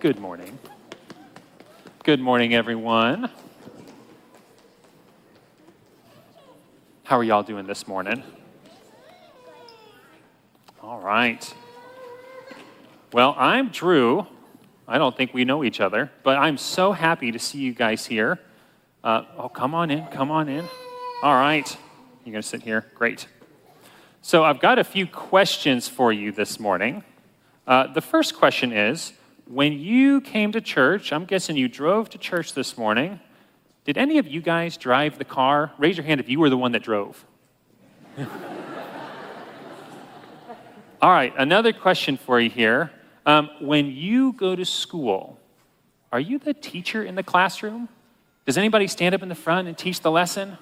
Good morning. Good morning, everyone. How are y'all doing this morning? All right. Well, I'm Drew. I don't think we know each other, but I'm so happy to see you guys here. Come on in. All right. You're going to sit here? Great. So I've got a few questions for you this morning. The first question is, when you came to church, I'm guessing you drove to church this morning, did any of you guys drive the car? Raise your hand if you were the one that drove. All right, another question for you here. When you go to school, are you the teacher in the classroom? Does anybody stand up in the front and teach the lesson?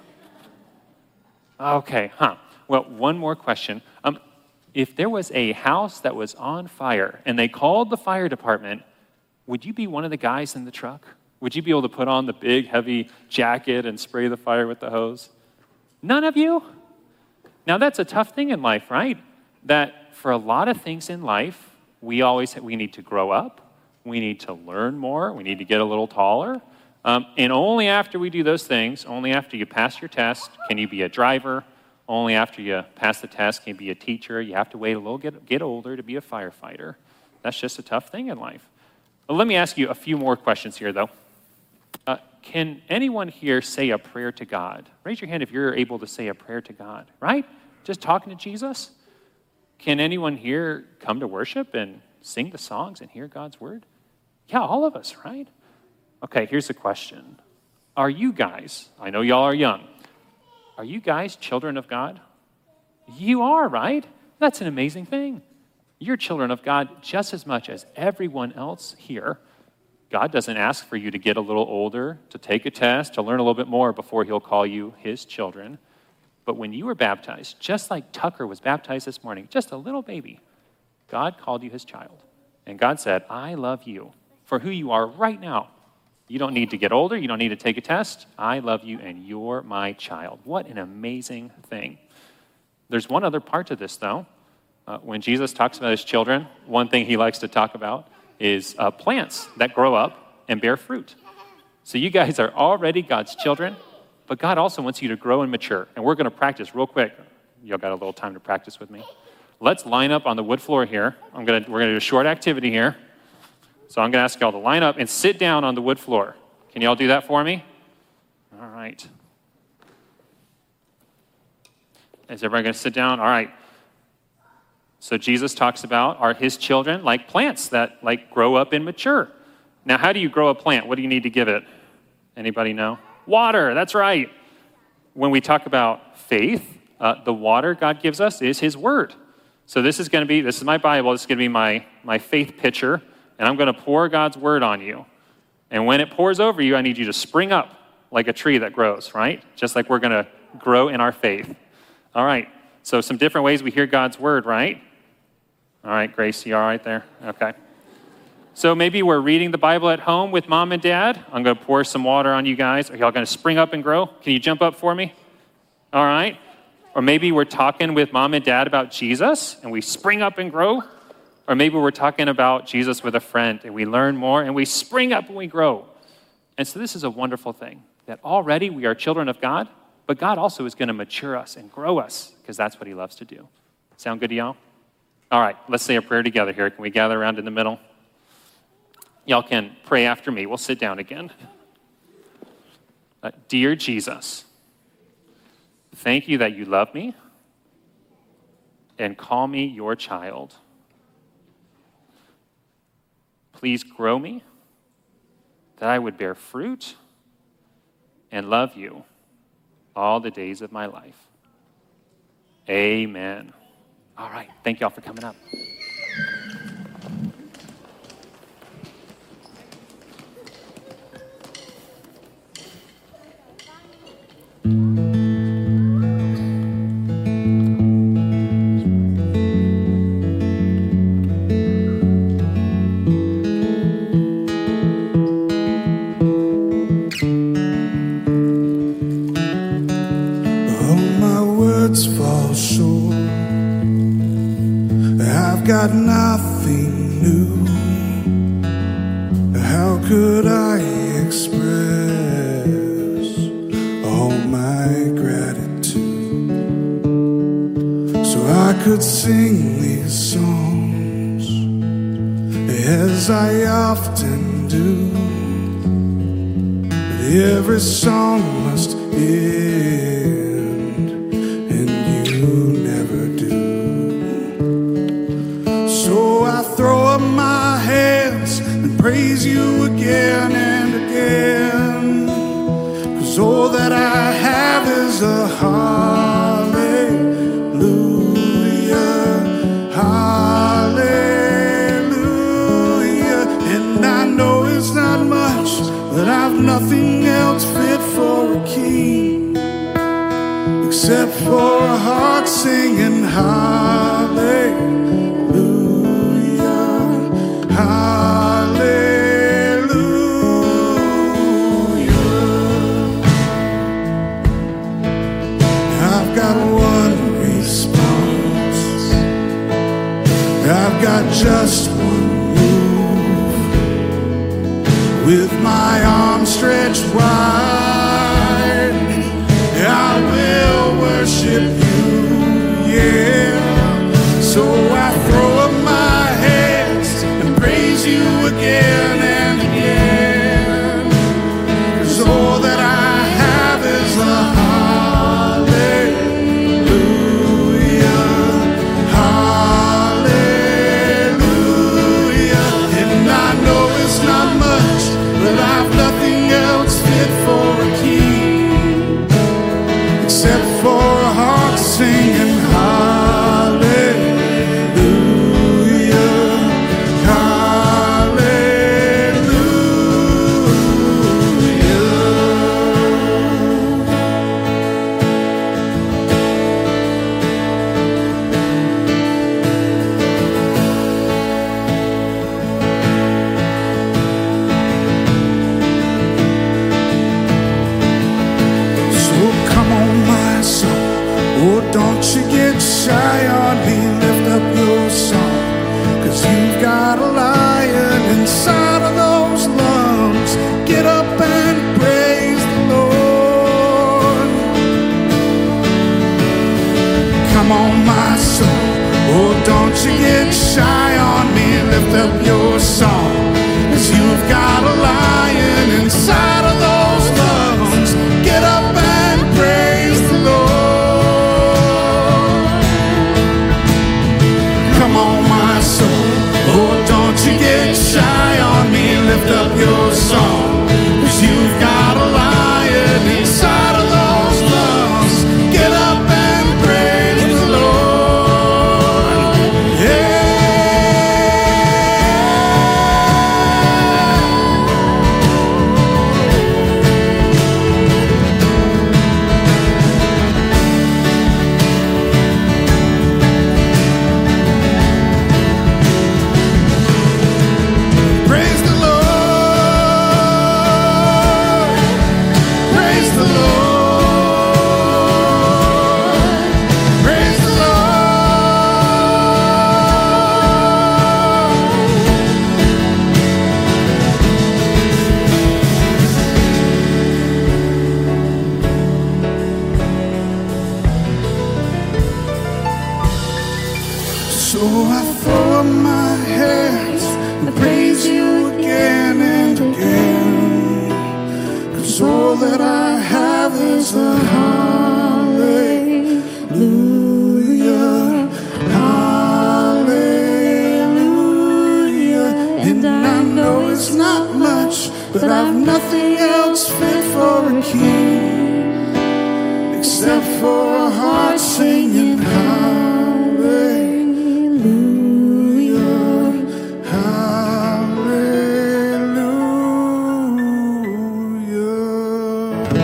Okay, Well, one more question. If there was a house that was on fire and they called the fire department, would you be one of the guys in the truck? Would you be able to put on the big, heavy jacket and spray the fire with the hose? None of you? Now, that's a tough thing in life, right? That for a lot of things in life, we need to grow up, we need to learn more, we need to get a little taller. And only after we do those things, only after you pass your test, can you be a driver. Only after you pass the test can you be a teacher. You have to wait a little, get older to be a firefighter. That's just a tough thing in life. Well, let me ask you a few more questions here, though. Can anyone here say a prayer to God? Raise your hand if you're able to say a prayer to God, right? Just talking to Jesus? Can anyone here come to worship and sing the songs and hear God's word? Yeah, all of us, right? Okay, here's the question. Are you guys, I know y'all are young, are you guys children of God? You are, right? That's an amazing thing. You're children of God just as much as everyone else here. God doesn't ask for you to get a little older, to take a test, to learn a little bit more before he'll call you his children. But when you were baptized, just like Tucker was baptized this morning, just a little baby, God called you his child. And God said, I love you for who you are right now. You don't need to get older. You don't need to take a test. I love you, and you're my child. What an amazing thing. There's one other part to this, though. When Jesus talks about his children, one thing he likes to talk about is plants that grow up and bear fruit. So you guys are already God's children, but God also wants you to grow and mature. And we're going to practice real quick. Y'all got a little time to practice with me. Let's line up on the wood floor here. We're going to do a short activity here. So I'm going to ask y'all to line up and sit down on the wood floor. Can y'all do that for me? All right. Is everybody going to sit down? All right. So Jesus talks about his children like plants that grow up and mature. Now, how do you grow a plant? What do you need to give it? Anybody know? Water, that's right. When we talk about faith, the water God gives us is his word. So this is my Bible. This is going to be my faith pitcher. And I'm going to pour God's word on you. And when it pours over you, I need you to spring up like a tree that grows, right? Just like we're going to grow in our faith. All right. So some different ways we hear God's word, right? All right, Grace, you all right there? Okay. So maybe we're reading the Bible at home with mom and dad. I'm going to pour some water on you guys. Are y'all going to spring up and grow? Can you jump up for me? All right. Or maybe we're talking with mom and dad about Jesus, and we spring up and grow. Or maybe we're talking about Jesus with a friend, and we learn more, and we spring up and we grow. And so this is a wonderful thing, that already we are children of God, but God also is going to mature us and grow us, because that's what he loves to do. Sound good to y'all? All right, let's say a prayer together here. Can we gather around in the middle? Y'all can pray after me. We'll sit down again. Dear Jesus, thank you that you love me and call me your child. Please grow me, that I would bear fruit and love you all the days of my life. Amen. All right, thank y'all for coming up. could I express all my gratitude so I could sing these songs as I often do? But every song must end, and you never do. So I throw up my hands and praise you again and again, 'cause all that I have is a hallelujah, hallelujah. And I know it's not much, but I've nothing else fit for a king except for a heart singing hallelujah, hallelujah. I've got one response, I've got just one move. With my arms stretched wide, I will worship you, yeah. So I throw up my hands and praise you again and again, 'cause all that I have is a hallelujah, hallelujah. And I know it's not much, but I've nothing else fit for a king except for a heart singing hallelujah, hallelujah. So come on, my soul, oh, don't you get shy on me, lift up your song, 'cause you've got a lion inside of those lungs. Get up and praise the Lord. Come on, my soul, oh, don't you get shy on me, lift up your song, 'cause you've got a lion inside of those lungs. Get up and praise the Lord. Come on, my soul, oh, don't you get shy on me, lift up your song, 'cause you've got a lion inside of those lungs. Get up and praise the Lord, yeah. Praise the Lord, praise the Lord, praise the So I throw up my hands and praise you again and again, 'cause all that I have is a hallelujah, hallelujah. And I know it's not much, but I've nothing else fit for a king except for a heart singing hallelujah, hallelujah.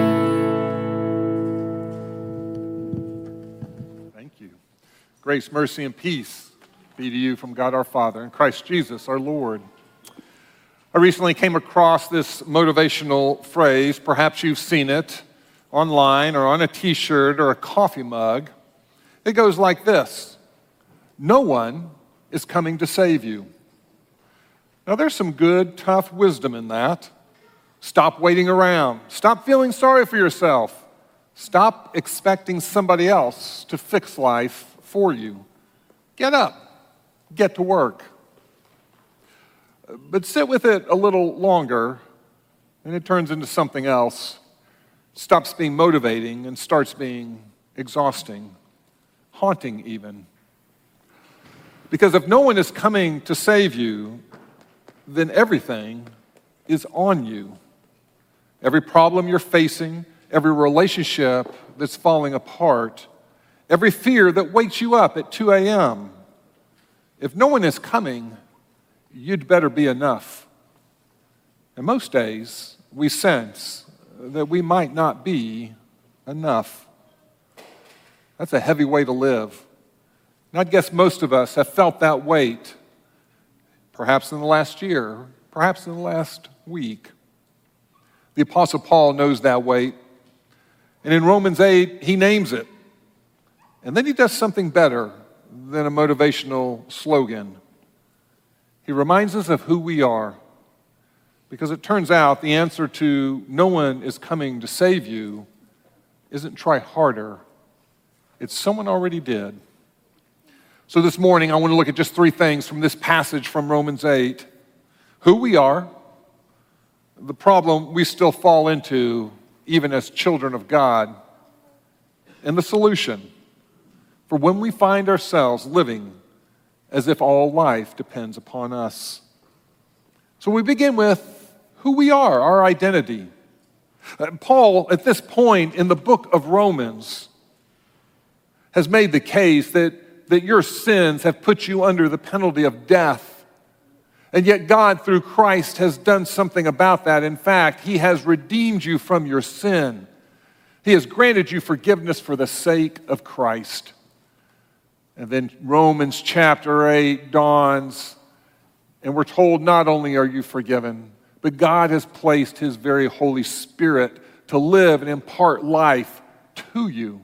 Thank you. Grace, mercy, and peace be to you from God our Father and Christ Jesus our Lord. I recently came across this motivational phrase. Perhaps you've seen it online or on a t-shirt or a coffee mug. It goes like this: no one is coming to save you. Now, there's some good, tough wisdom in that. Stop waiting around. Stop feeling sorry for yourself. Stop expecting somebody else to fix life for you. Get up. Get to work. But sit with it a little longer, and it turns into something else. Stops being motivating and starts being exhausting, haunting even. Because if no one is coming to save you, then everything is on you. Every problem you're facing, every relationship that's falling apart, every fear that wakes you up at 2 a.m. If no one is coming, you'd better be enough. And most days, we sense that we might not be enough. That's a heavy way to live. And I guess most of us have felt that weight, perhaps in the last year, perhaps in the last week. The Apostle Paul knows that weight. And in Romans 8, he names it. And then he does something better than a motivational slogan. He reminds us of who we are. Because it turns out the answer to no one is coming to save you isn't try harder. It's someone already did. So this morning, I want to look at just 3 things from this passage from Romans 8. Who we are, the problem we still fall into even as children of God, and the solution for when we find ourselves living as if all life depends upon us. So we begin with who we are, our identity. Paul, at this point in the book of Romans, has made the case that your sins have put you under the penalty of death. And yet God, through Christ, has done something about that. In fact, He has redeemed you from your sin. He has granted you forgiveness for the sake of Christ. And then Romans chapter 8 dawns, and we're told not only are you forgiven, but God has placed His very Holy Spirit to live and impart life to you.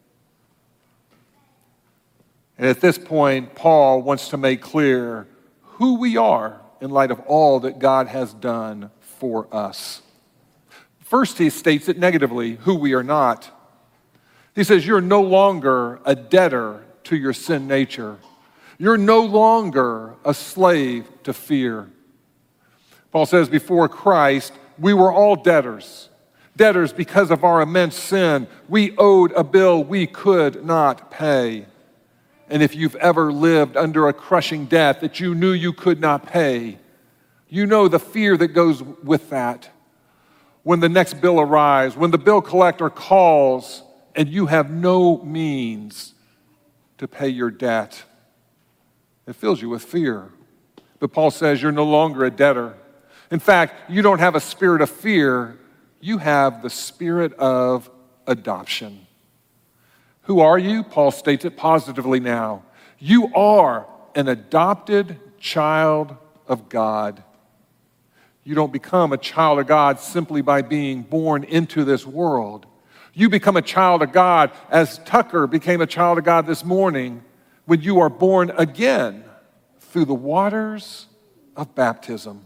And at this point, Paul wants to make clear who we are in light of all that God has done for us. First, he states it negatively, who we are not. He says, you're no longer a debtor to your sin nature. You're no longer a slave to fear. Paul says, before Christ, we were all debtors. Debtors because of our immense sin. We owed a bill we could not pay. And if you've ever lived under a crushing debt that you knew you could not pay, you know the fear that goes with that. When the next bill arrives, when the bill collector calls and you have no means to pay your debt, it fills you with fear. But Paul says you're no longer a debtor. In fact, you don't have a spirit of fear. You have the spirit of adoption. Who are you? Paul states it positively now. You are an adopted child of God. You don't become a child of God simply by being born into this world. You become a child of God as Tucker became a child of God this morning when you are born again through the waters of baptism.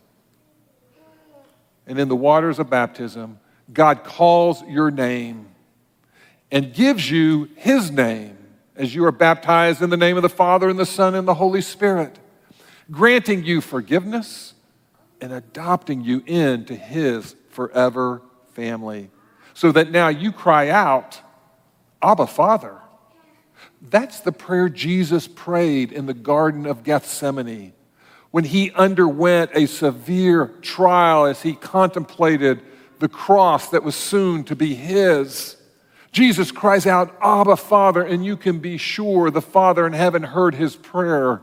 And in the waters of baptism, God calls your name and gives you His name as you are baptized in the name of the Father and the Son and the Holy Spirit, granting you forgiveness and adopting you into His forever family, so that now you cry out, Abba, Father. That's the prayer Jesus prayed in the Garden of Gethsemane when He underwent a severe trial as He contemplated the cross that was soon to be His. Jesus cries out, Abba, Father, and you can be sure the Father in heaven heard His prayer.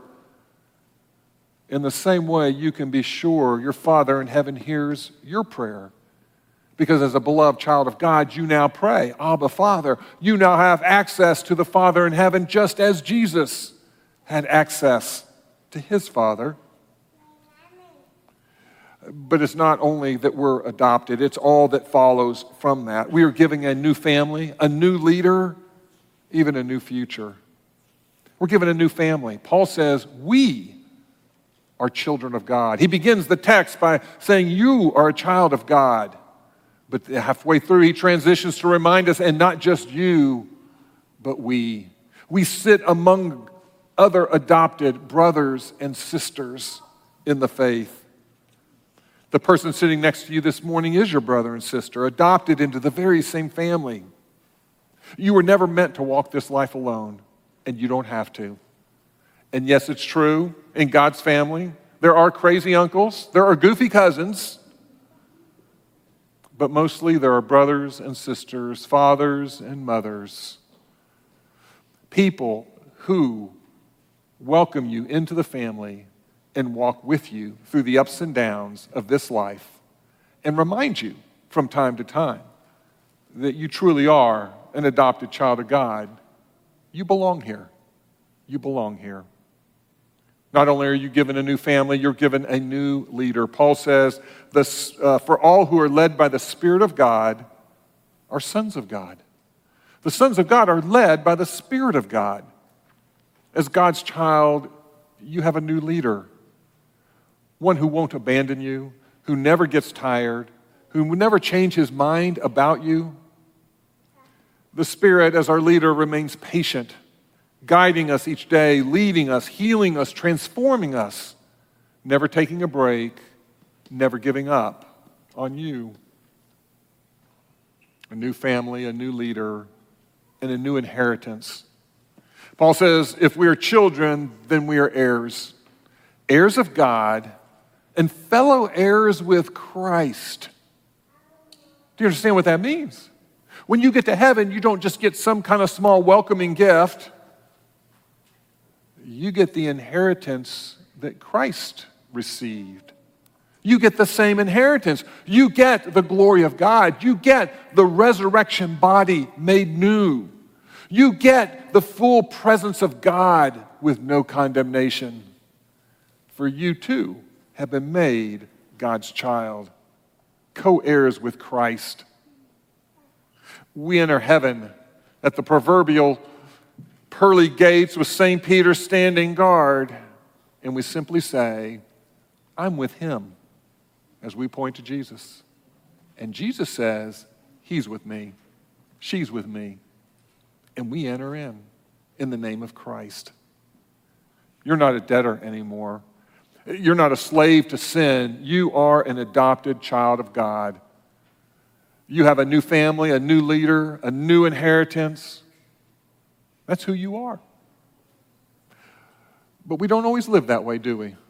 In the same way, you can be sure your Father in heaven hears your prayer. Because as a beloved child of God, you now pray, Abba, Father. You now have access to the Father in heaven just as Jesus had access to His Father. But it's not only that we're adopted, it's all that follows from that. We are giving a new family, a new leader, even a new future. We're given a new family. Paul says we are children of God. He begins the text by saying, you are a child of God. But halfway through, he transitions to remind us, and not just you, but we. We sit among other adopted brothers and sisters in the faith. The person sitting next to you this morning is your brother and sister, adopted into the very same family. You were never meant to walk this life alone, and you don't have to. And yes, it's true, in God's family, there are crazy uncles, there are goofy cousins, but mostly there are brothers and sisters, fathers and mothers, people who welcome you into the family and walk with you through the ups and downs of this life and remind you from time to time that you truly are an adopted child of God. You belong here. You belong here. Not only are you given a new family, you're given a new leader. Paul says, for all who are led by the Spirit of God are sons of God. The sons of God are led by the Spirit of God. As God's child, you have a new leader, one who won't abandon you, who never gets tired, who will never change his mind about you. The Spirit, as our leader, remains patient, guiding us each day, leading us, healing us, transforming us, never taking a break, never giving up on you. A new family, a new leader, and a new inheritance. Paul says, if we are children, then we are heirs, heirs of God, and fellow heirs with Christ. Do you understand what that means? When you get to heaven, you don't just get some kind of small welcoming gift. You get the inheritance that Christ received. You get the same inheritance. You get the glory of God. You get the resurrection body made new. You get the full presence of God with no condemnation. For you too have been made God's child, co-heirs with Christ. We enter heaven at the proverbial pearly gates with St. Peter standing guard, and we simply say, I'm with him, as we point to Jesus. And Jesus says, he's with me, she's with me, and we enter in the name of Christ. You're not a debtor anymore. You're not a slave to sin. You are an adopted child of God. You have a new family, a new leader, a new inheritance. That's who you are. But we don't always live that way, do we?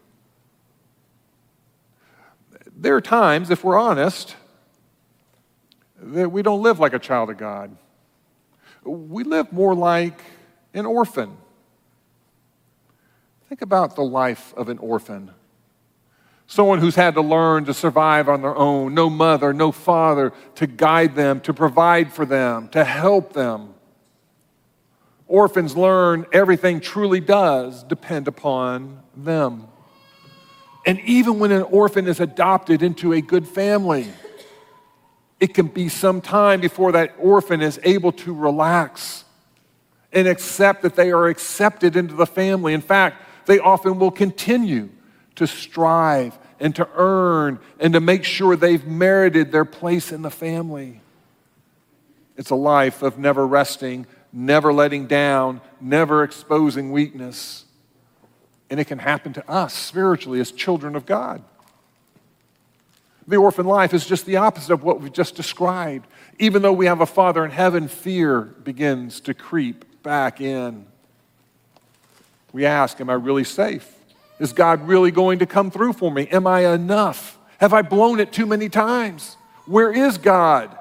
There are times, if we're honest, that we don't live like a child of God. We live more like an orphan. Think about the life of an orphan. Someone who's had to learn to survive on their own. No mother, no father to guide them, to provide for them, to help them. Orphans learn everything truly does depend upon them. And even when an orphan is adopted into a good family, it can be some time before that orphan is able to relax and accept that they are accepted into the family. In fact, they often will continue to strive and to earn and to make sure they've merited their place in the family. It's a life of never resting, never letting down, never exposing weakness. And it can happen to us spiritually as children of God. The orphan life is just the opposite of what we've just described. Even though we have a Father in heaven, fear begins to creep back in. We ask, am I really safe? Is God really going to come through for me? Am I enough? Have I blown it too many times? Where is God?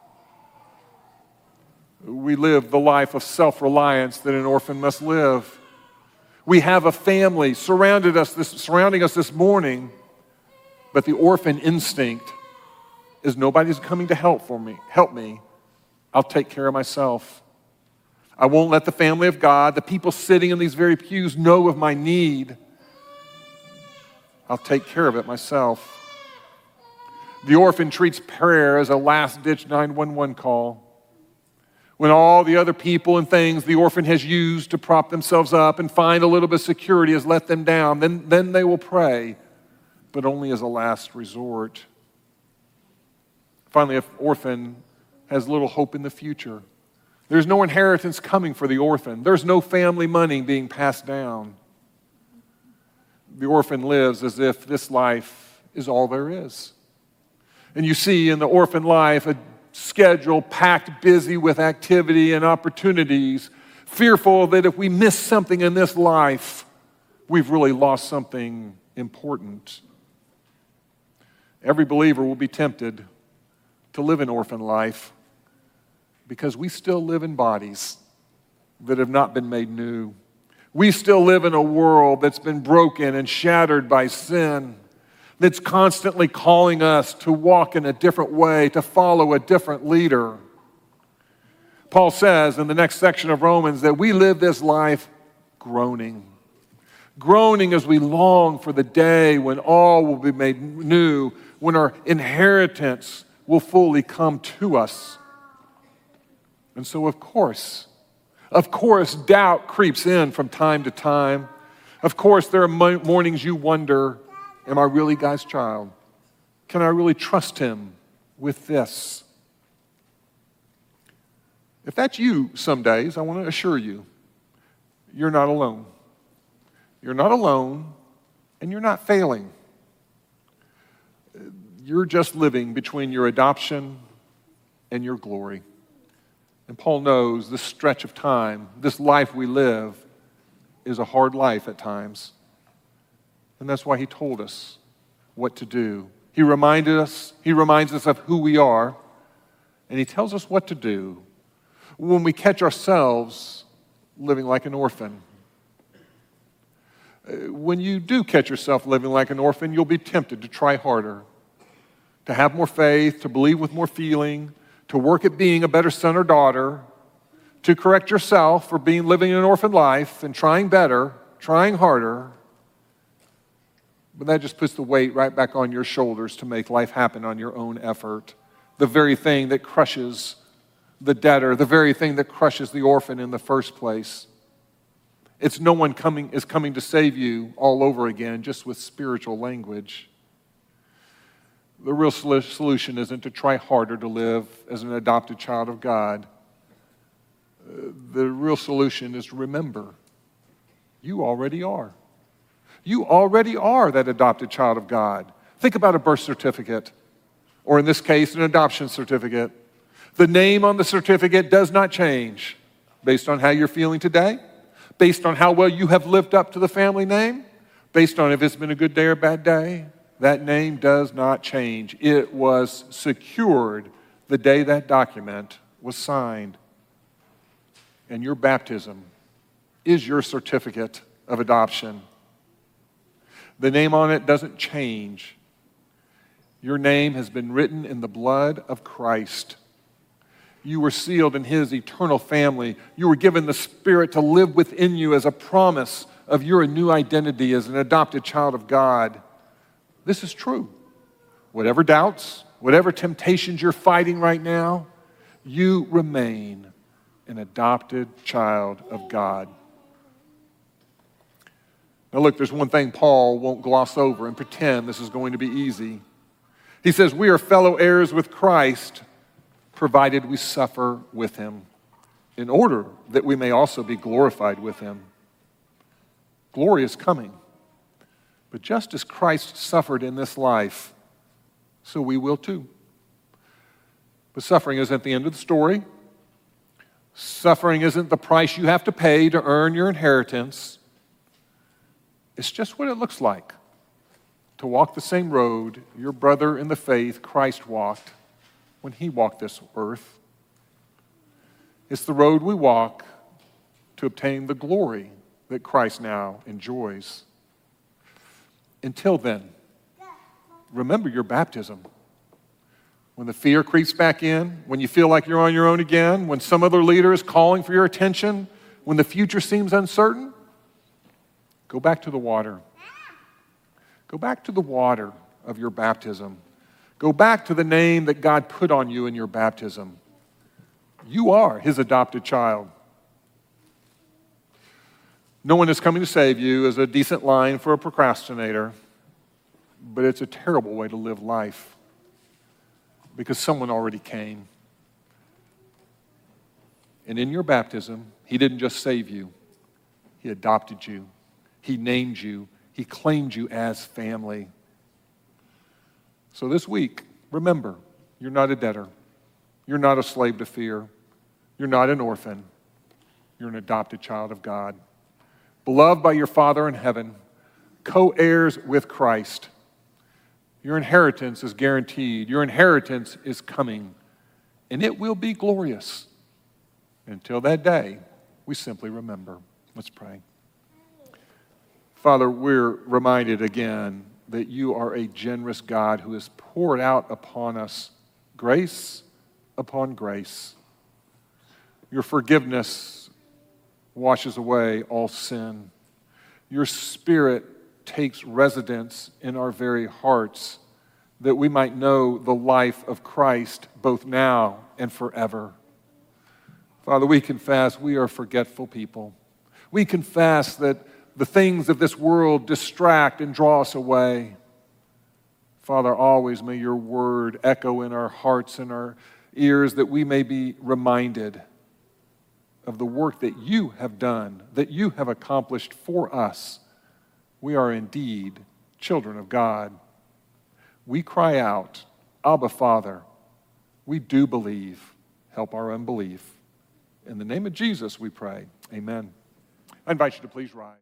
We live the life of self-reliance that an orphan must live. We have a family surrounding us this morning, but the orphan instinct is nobody's coming to help me. I'll take care of myself. I won't let the family of God, the people sitting in these very pews, know of my need. I'll take care of it myself. The orphan treats prayer as a last-ditch 911 call. when all the other people and things the orphan has used to prop themselves up and find a little bit of security has let them down, then they will pray, but only as a last resort. Finally, an orphan has little hope in the future. There's no inheritance coming for the orphan. There's no family money being passed down. The orphan lives as if this life is all there is. And you see in the orphan life a schedule packed busy with activity and opportunities, fearful that if we miss something in this life, we've really lost something important. Every believer will be tempted to live an orphan life because we still live in bodies that have not been made new. We still live in a world that's been broken and shattered by sin, that's constantly calling us to walk in a different way, to follow a different leader. Paul says in the next section of Romans that we live this life groaning as we long for the day when all will be made new, when our inheritance will fully come to us. And so, of course, doubt creeps in from time to time. Of course, there are mornings you wonder, am I really God's child? Can I really trust Him with this? If that's you some days, I want to assure you, you're not alone. You're not alone, and you're not failing. You're just living between your adoption and your glory. And Paul knows this stretch of time, this life we live, is a hard life at times. And that's why he told us what to do. He reminds us of who we are, and he tells us what to do when we catch ourselves living like an orphan. When you do catch yourself living like an orphan, you'll be tempted to try harder, to have more faith, to believe with more feeling, to work at being a better son or daughter, to correct yourself for living an orphan life and trying better, trying harder. But that just puts the weight right back on your shoulders to make life happen on your own effort. The very thing that crushes the debtor, the very thing that crushes the orphan in the first place. It's no one is coming to save you all over again, just with spiritual language. The real solution isn't to try harder to live as an adopted child of God. The real solution is to remember, you already are. You already are that adopted child of God. Think about a birth certificate, or in this case, an adoption certificate. The name on the certificate does not change based on how you're feeling today, based on how well you have lived up to the family name, based on if it's been a good day or a bad day. That name does not change. It was secured the day that document was signed. And your baptism is your certificate of adoption. The name on it doesn't change. Your name has been written in the blood of Christ. You were sealed in His eternal family. You were given the Spirit to live within you as a promise of your new identity as an adopted child of God. This is true. Whatever doubts, whatever temptations you're fighting right now, you remain an adopted child of God. Now look, there's one thing Paul won't gloss over and pretend this is going to be easy. He says, we are fellow heirs with Christ, provided we suffer with Him, in order that we may also be glorified with Him. Glory is coming. But just as Christ suffered in this life, so we will too. But suffering isn't the end of the story. Suffering isn't the price you have to pay to earn your inheritance. It's just what it looks like to walk the same road your brother in the faith, Christ, walked when He walked this earth. It's the road we walk to obtain the glory that Christ now enjoys. Until then, remember your baptism. When the fear creeps back in, when you feel like you're on your own again, when some other leader is calling for your attention, when the future seems uncertain, go back to the water. Go back to the water of your baptism. Go back to the name that God put on you in your baptism. You are his adopted child. No one is coming to save you is a decent line for a procrastinator, but it's a terrible way to live life because someone already came. And in your baptism, he didn't just save you, he adopted you, he named you, he claimed you as family. So this week, remember, you're not a debtor. You're not a slave to fear. You're not an orphan. You're an adopted child of God. Beloved by your Father in heaven, co-heirs with Christ. Your inheritance is guaranteed. Your inheritance is coming, and it will be glorious. Until that day, we simply remember. Let's pray. Father, we're reminded again that you are a generous God who has poured out upon us grace upon grace. Your forgiveness washes away all sin. Your Spirit takes residence in our very hearts that we might know the life of Christ both now and forever. Father, we confess we are forgetful people. We confess that the things of this world distract and draw us away. Father, always may your word echo in our hearts and our ears that we may be reminded of the work that you have done, that you have accomplished for us. We are indeed children of God. We cry out, Abba, Father, we do believe. Help our unbelief. In the name of Jesus we pray. Amen. I invite you to please rise.